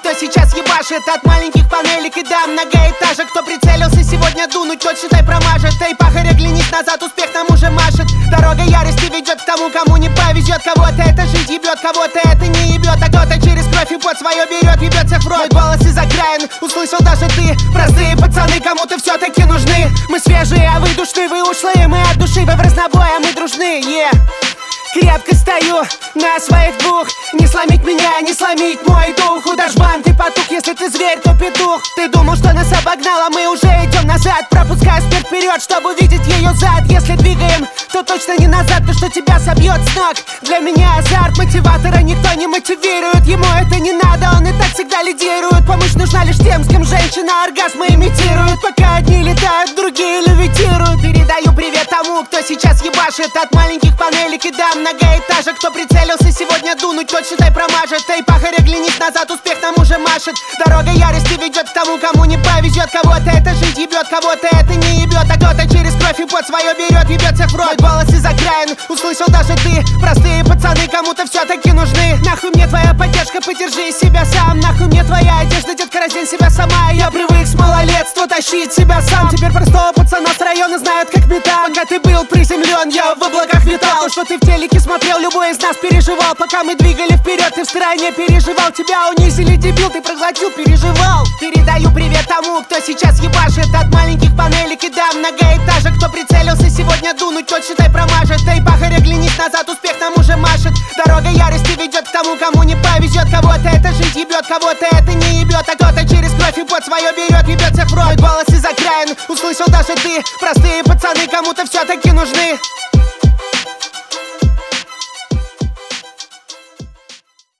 кто сейчас ебашит. От маленьких панелек и до многоэтажек. Кто прицелился сегодня дунуть, тот считай промажет. Эй, пахарь, оглянись назад, успех нам уже машет. Дорога ярости ведет к тому, кому не повезет. Кого-то это жизнь ебет, кого-то это не ебет. А кто-то через кровь и пот свое берет, ебет всех в рот. Мой голос из окраин услышал даже ты. Простые пацаны кому-то все-таки нужны. Мы свежие, а вы душные, вы ушлые. Мы от души, вы в разнобой, а мы дружны, Крепко стою на своих двух. Не сломить меня, не сломить мой дух. Удашбан, ты потух, если ты зверь, то петух. Ты думал, что нас обогнал, а мы уже идем назад. Пропускаю спирт вперед, чтобы увидеть ее зад. Если двигаем, то точно не назад. То, что тебя собьет с ног. Для меня азарт, мотиватора никто не мотивирует. Ему это не надо, он и так всегда лидирует. Помощь нужна лишь тем, с кем женщина оргазмы имитирует. Пока одни летают, другие левитируют. Передаю привет тому, кто сейчас ебашит. От маленьких панелек и до многоэтажек. Кто прицелился сегодня дунуть, тот считай промажет. Эй, пахарь, оглянись назад, успех нам уже машет. Дорога ярости ведет к тому, кому не повезет. Кого-то это жизнь ебет, кого-то это не ебет. А кто-то через кровь и пот свое берет, ебет всех в рот. Мой голос из окраин услышал даже ты. Простые пацаны кому-то все-таки нужны. Нахуй мне твоя поддержка, подержи себя сам. Нахуй мне твоя одежда, детка, раздень себя сама. Я привык с малолетства тащить себя сам. Теперь простого пацана с района знают как металл. Пока ты был приземлен, я в облаках витал. То, что ты в телеке смотрел, любой из нас переживал. Пока мы двигали вперед, ты в стороне переживал. Тебя унизили, дебил, ты проглотил, переживал. Передаю привет тому, кто сейчас ебашит. От маленьких панелек и до многоэтажек. Кто прицелился сегодня дунуть, тот считай промажет. Эй, пахарь, оглянись назад, успех нам уже машет. Дорога ярости ведет к тому, кому не повезет. Кого-то это жизнь ебет, кого-то это не ебет. А кто-то через кровь и пот свое берет, ебет всех в рот. Мой голос из окраин услышал даже ты. Простые пацаны кому-то все-таки нужны.